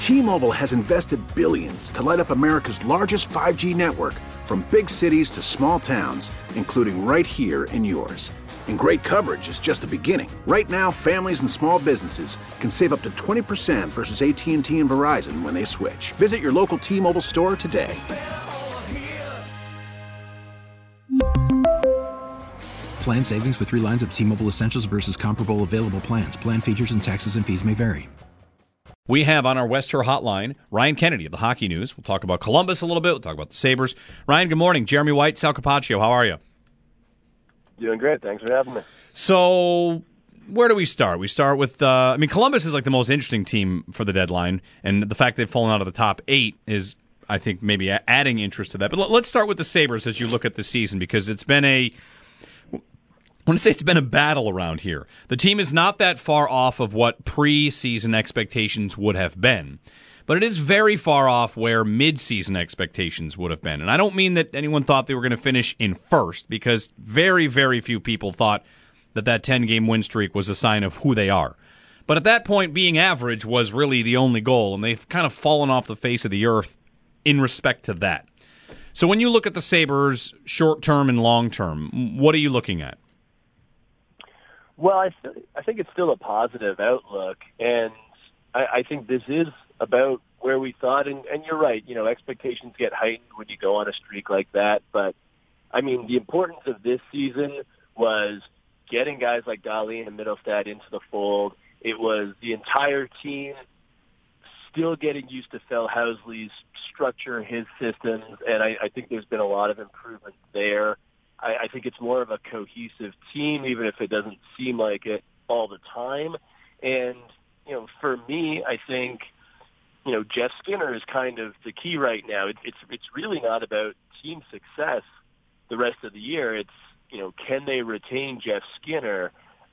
T-Mobile has invested billions to light up America's largest 5G network, from big cities to small towns, including right here in yours. And great coverage is just the beginning. Right now, families and small businesses can save up to 20% versus AT&T and Verizon when they switch. Visit your local T-Mobile store today. Plan savings with 3 lines of T-Mobile Essentials versus comparable available plans. Plan features and taxes and fees may vary. We have on our Wester hotline Ryan Kennedy of the Hockey News. We'll talk about Columbus a little bit. We'll talk about the Sabres. Ryan, good morning. Jeremy White, Sal Capaccio, how are you? Doing great. Thanks for having me. So, where do we start? We start with, Columbus is like the most interesting team for the deadline, and the fact they've fallen out of the top 8 is, I think, maybe adding interest to that. But let's start with the Sabres as you look at the season, because it's been I want to say it's been a battle around here. The team is not that far off of what preseason expectations would have been, but it is very far off where midseason expectations would have been. And I don't mean that anyone thought they were going to finish in first, because very, very few people thought that 10-game win streak was a sign of who they are. But at that point, being average was really the only goal, and they've kind of fallen off the face of the earth in respect to that. So when you look at the Sabres, short-term and long-term, what are you looking at? Well, I think it's still a positive outlook, and I think this is about where we thought, and you're right, expectations get heightened when you go on a streak like that, but, the importance of this season was getting guys like Dahlin and Mittelstadt into the fold. It was the entire team still getting used to Phil Housley's structure, his systems, and I think there's been a lot of improvement there. I think it's more of a cohesive team, even if it doesn't seem like it all the time. And, for me, I think, Jeff Skinner is kind of the key right now. It's really not about team success the rest of the year. It's, can they retain Jeff Skinner?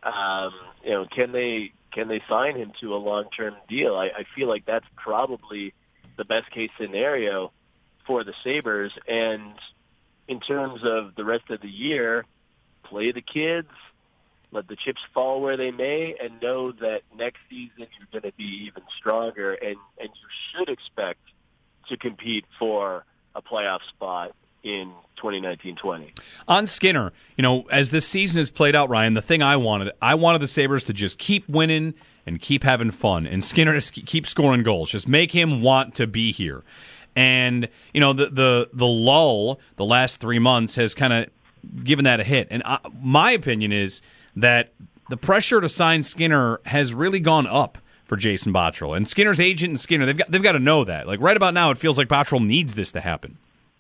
Can they sign him to a long-term deal? I feel like that's probably the best case scenario for the Sabres. And in terms of the rest of the year, play the kids, let the chips fall where they may, and know that next season you're going to be even stronger, and you should expect to compete for a playoff spot in 2019-20. On Skinner, as this season has played out, Ryan, the thing I wanted the Sabres to just keep winning and keep having fun, and Skinner to keep scoring goals. Just make him want to be here. And, the lull the last 3 months has kind of given that a hit. And my opinion is that the pressure to sign Skinner has really gone up for Jason Botterill. And Skinner's agent and Skinner, they've got to know that. Like, right about now, it feels like Botterill needs this to happen.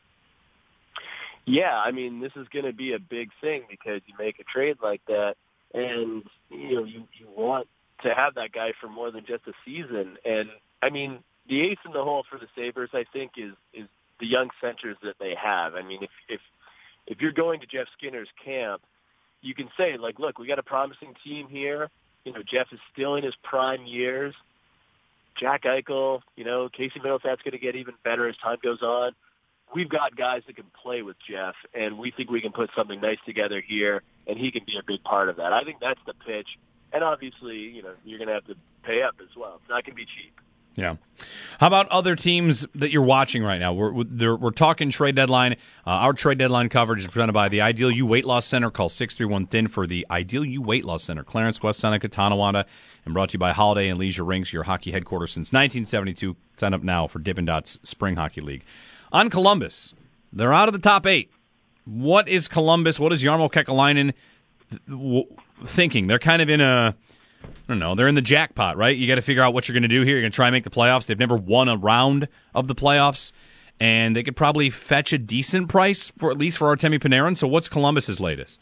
Yeah, this is going to be a big thing, because you make a trade like that, and, you want to have that guy for more than just a season. And, the ace in the hole for the Sabres, I think, is the young centers that they have. If you're going to Jeff Skinner's camp, you can say, like, look, we got a promising team here. Jeff is still in his prime years. Jack Eichel, Casey Mittelstadt's going to get even better as time goes on. We've got guys that can play with Jeff, and we think we can put something nice together here, and he can be a big part of that. I think that's the pitch. And obviously, you're going to have to pay up as well. It's not going to be cheap. Yeah. How about other teams that you're watching right now? We're talking trade deadline. Our trade deadline coverage is presented by the Ideal U Weight Loss Center. Call 631-THIN for the Ideal U Weight Loss Center. Clarence, West Seneca, Tonawanda, and brought to you by Holiday and Leisure Rinks, your hockey headquarters since 1972. Sign up now for Dippin' Dots Spring Hockey League. On Columbus, they're out of the top 8. What is Columbus? What is Jarmo Kekalainen thinking? They're kind of in they're in the jackpot, right? You got to figure out what you're going to do here. You're going to try and make the playoffs. They've never won a round of the playoffs, and they could probably fetch a decent price for at least for Artemi Panarin. So what's Columbus's latest?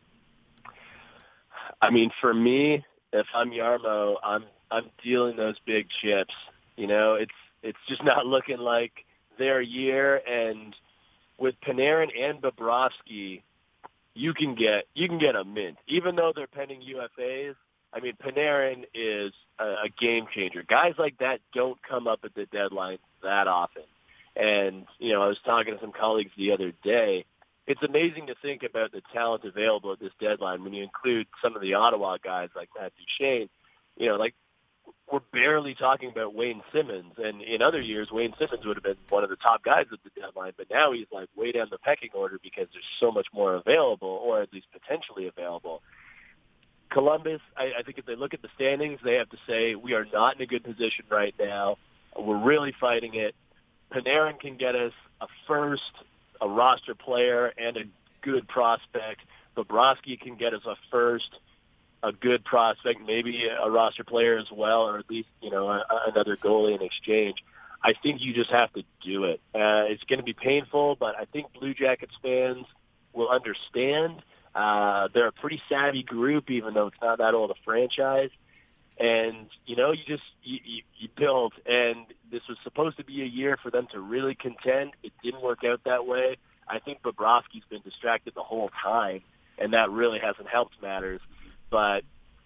For me, if I'm Jarmo, I'm dealing those big chips. It's just not looking like their year, and with Panarin and Bobrovsky, you can get a mint, even though they're pending UFAs. Panarin is a game changer. Guys like that don't come up at the deadline that often. And, I was talking to some colleagues the other day. It's amazing to think about the talent available at this deadline when you include some of the Ottawa guys like Matt Duchene. we're barely talking about Wayne Simmons. And in other years, Wayne Simmons would have been one of the top guys at the deadline. But now he's like way down the pecking order because there's so much more available, or at least potentially available. Columbus, I think if they look at the standings, they have to say, we are not in a good position right now. We're really fighting it. Panarin can get us a first, a roster player, and a good prospect. Bobrovsky can get us a first, a good prospect, maybe a roster player as well, or at least, another goalie in exchange. I think you just have to do it. It's going to be painful, but I think Blue Jackets fans will understand. They're a pretty savvy group, even though it's not that old a franchise. And, you build, and this was supposed to be a year for them to really contend. It didn't work out that way. I think Bobrovsky's been distracted the whole time, and that really hasn't helped matters. But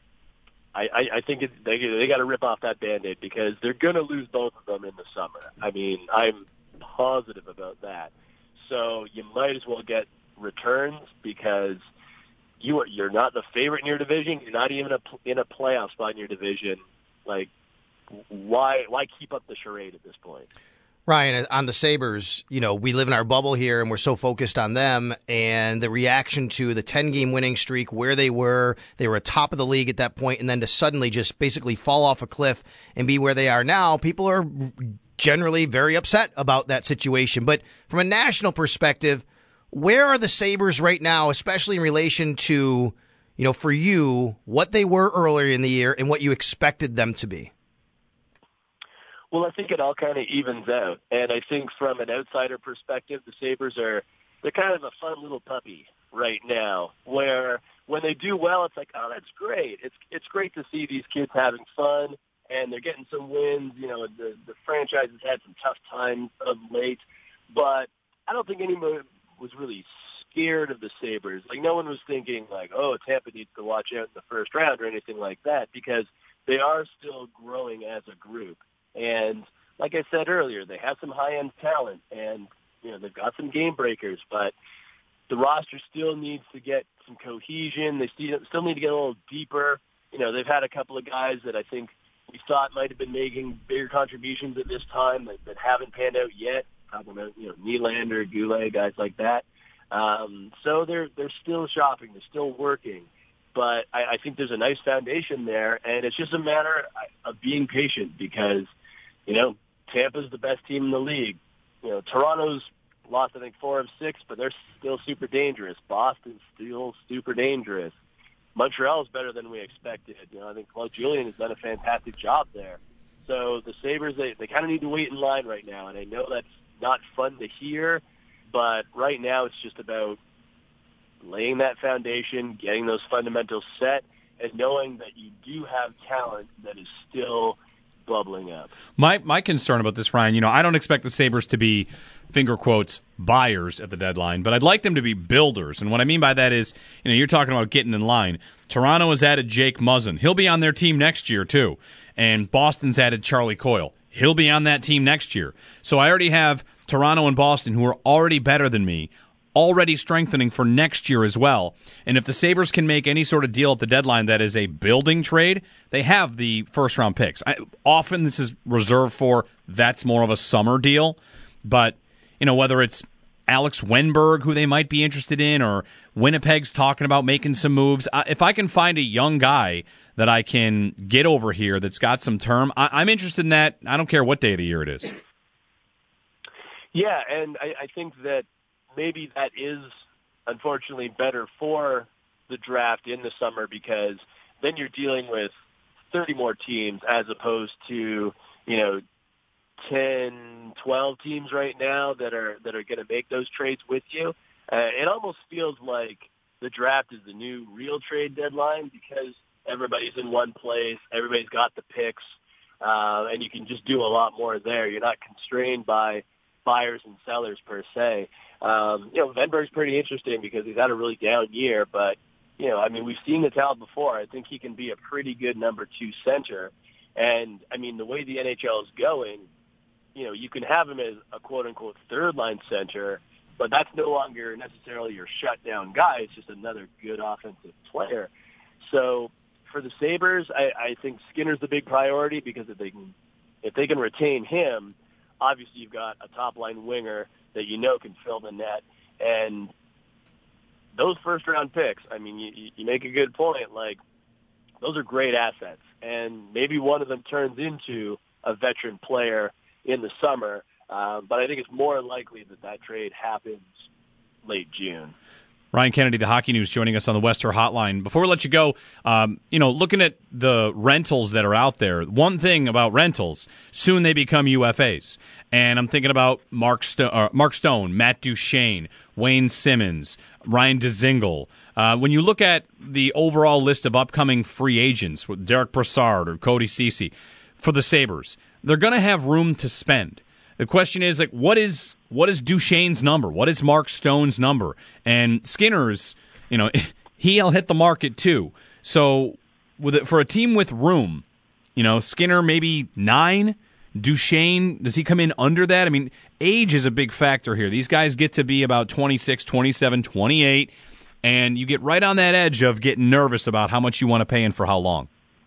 I think they got to rip off that Band-Aid because they're going to lose both of them in the summer. I mean, I'm positive about that. So you might as well get returns because you're not the favorite in your division. You're not even in a playoff spot in your division. Like, why keep up the charade at this point? Ryan, on the Sabres, we live in our bubble here and we're so focused on them and the reaction to the 10-game winning streak, where they were atop of the league at that point, and then to suddenly just basically fall off a cliff and be where they are now. People are generally very upset about that situation. But from a national perspective, where are the Sabres right now, especially in relation to, for you, what they were earlier in the year and what you expected them to be? Well, I think it all kind of evens out. And I think from an outsider perspective, the Sabres they're kind of a fun little puppy right now, where when they do well, it's like, oh, that's great. It's great to see these kids having fun, and they're getting some wins. The franchise has had some tough times of late, but I don't think anyone was really scared of the Sabres. Like, no one was thinking like, oh, Tampa needs to watch out in the first round or anything like that, because they are still growing as a group. And like I said earlier, they have some high-end talent, and they've got some game breakers, but the roster still needs to get some cohesion. They still need to get a little deeper. They've had a couple of guys that I think we thought might have been making bigger contributions at this time that haven't panned out yet. Talking about Nylander, Goulet, guys like that. So they're still shopping, they're still working. But I think there's a nice foundation there, and it's just a matter of being patient because, Tampa's the best team in the league. Toronto's lost, I think, 4 of 6, but they're still super dangerous. Boston's still super dangerous. Montreal's better than we expected. I think Claude Julien has done a fantastic job there. So the Sabres, they kind of need to wait in line right now, and I know that's not fun to hear, but right now it's just about laying that foundation, getting those fundamentals set, and knowing that you do have talent that is still bubbling up. My concern about this, Ryan, I don't expect the Sabres to be, finger quotes, buyers at the deadline, but I'd like them to be builders. And what I mean by that is, you're talking about getting in line. Toronto has added Jake Muzzin. He'll be on their team next year, too. And Boston's added Charlie Coyle. He'll be on that team next year. So I already have Toronto and Boston, who are already better than me, already strengthening for next year as well. And if the Sabres can make any sort of deal at the deadline that is a building trade, they have the first-round picks. Often this is reserved for that's more of a summer deal. But, whether it's Alex Wenberg, who they might be interested in, or Winnipeg's talking about making some moves, if I can find a young guy that I can get over here that's got some term, I'm interested in that. I don't care what day of the year it is. Yeah, and I think that maybe that is, unfortunately, better for the draft in the summer because then you're dealing with 30 more teams as opposed to, 10, 12 teams right now that are going to make those trades with you. It almost feels like the draft is the new real trade deadline because everybody's in one place, everybody's got the picks, and you can just do a lot more there. You're not constrained by buyers and sellers per se. Wenberg's pretty interesting because he's had a really down year, but, we've seen the talent before. I think he can be a pretty good number 2 center. And, the way the NHL is going, you can have him as a quote-unquote third-line center, but that's no longer necessarily your shutdown guy. It's just another good offensive player. So for the Sabres, I think Skinner's the big priority because if they can retain him, obviously you've got a top-line winger that you know can fill the net. And those first-round picks, I mean, you make a good point. Like, those are great assets. And maybe one of them turns into a veteran player in the summer. But I think it's more likely that trade happens late June. Ryan Kennedy, the Hockey News, joining us on the Wester Hotline. Before we let you go, looking at the rentals that are out there, one thing about rentals, soon they become UFAs. And I'm thinking about Mark Stone, Matt Duchene, Wayne Simmons, Ryan Dzingel. When you look at the overall list of upcoming free agents with Derek Brassard or Cody Ceci for the Sabres, they're going to have room to spend. The question is, like, what is Duchene's number? What is Mark Stone's number? And Skinner's, he'll hit the market too. So for a team with room, Skinner maybe 9. Duchene, does he come in under that? I mean, age is a big factor here. These guys get to be about 26, 27, 28, and you get right on that edge of getting nervous about how much you want to pay and for how long.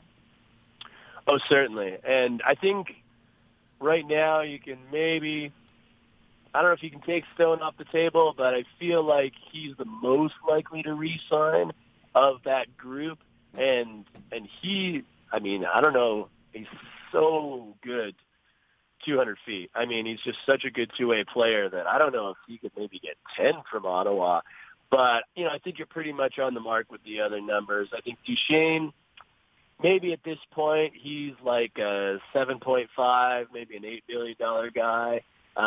Oh, certainly. And I think right now you can maybe, I don't know if you can take Stone off the table, but I feel like he's the most likely to re-sign of that group. And he, I mean, I don't know, he's so good 200 feet. I mean, he's just such a good two-way player that I don't know if he could maybe get 10 from Ottawa. But, I think you're pretty much on the mark with the other numbers. I think Duchene, maybe at this point, he's like a 7.5, maybe an $8 billion guy.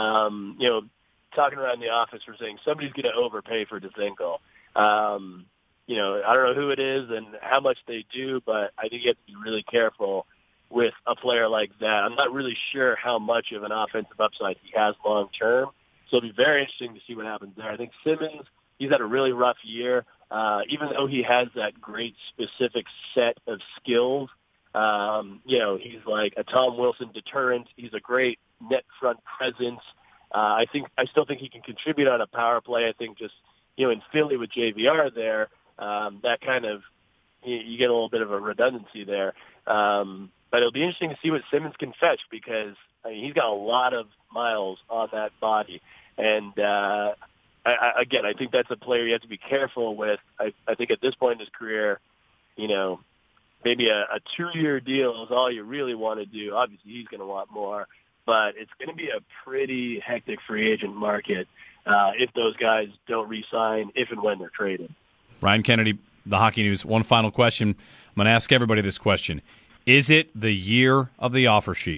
Talking around the office, we're saying somebody's going to overpay for Dzingel. I don't know who it is and how much they do, but I think you have to be really careful with a player like that. I'm not really sure how much of an offensive upside he has long term, so it'll be very interesting to see what happens there. I think Simmons, he's had a really rough year. Even though he has that great specific set of skills, he's like a Tom Wilson deterrent. He's a great net front presence. I still think he can contribute on a power play. I think just, in Philly with JVR there, that kind of, you get a little bit of a redundancy there. But it'll be interesting to see what Simmons can fetch because, he's got a lot of miles on that body. And, I think that's a player you have to be careful with. I think at this point in his career, maybe a 2-year deal is all you really want to do. Obviously, he's going to want more. But it's going to be a pretty hectic free agent market if those guys don't re-sign, if and when they're traded. Ryan Kennedy, the Hockey News. One final question. I'm going to ask everybody this question. Is it the year of the offer sheet?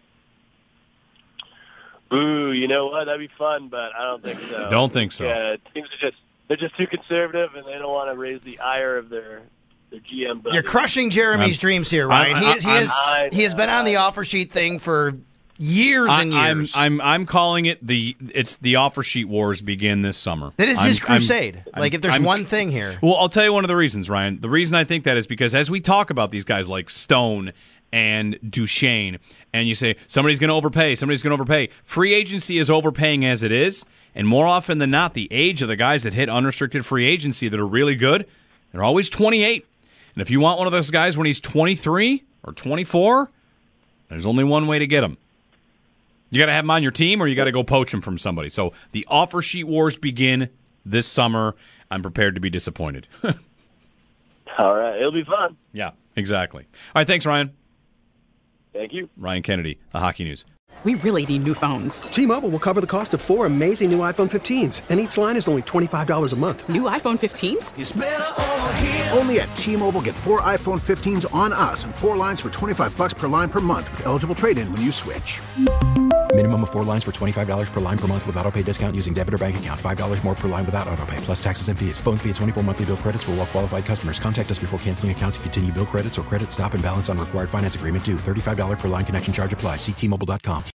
Ooh, you know what? That'd be fun, but I don't think so. Don't think so. Yeah, teams they're just too conservative, and they don't want to raise the ire of their GM buddy. You're crushing Jeremy's dreams here, Ryan. He has been on the offer sheet thing for years and years. I'm calling it the offer sheet wars begin this summer. That is his crusade. If there's one thing here. Well, I'll tell you one of the reasons, Ryan. The reason I think that is because as we talk about these guys like Stone and Duchene, and you say somebody's going to overpay. Free agency is overpaying as it is, and more often than not, the age of the guys that hit unrestricted free agency that are really good, they're always 28. And if you want one of those guys when he's 23 or 24, there's only one way to get him. You got to have him on your team, or you got to go poach him from somebody. So the offer sheet wars begin this summer. I'm prepared to be disappointed. All right, it'll be fun. Yeah, exactly. All right, thanks, Ryan. Thank you. Ryan Kennedy, the Hockey News. We really need new phones. T-Mobile will cover the cost of 4 amazing new iPhone 15s, and each line is only $25 a month. New iPhone 15s? It's better over here. Only at T-Mobile, get 4 iPhone 15s on us and 4 lines for $25 per line per month with eligible trade-in when you switch. Minimum of 4 lines for $25 per line per month with autopay discount using debit or bank account. $5 more per line without autopay, plus taxes and fees. Phone fee at 24 monthly bill credits for well-qualified customers. Contact us before canceling account to continue bill credits or credit stop and balance on required finance agreement due. $35 per line connection charge applies. See T-Mobile.com.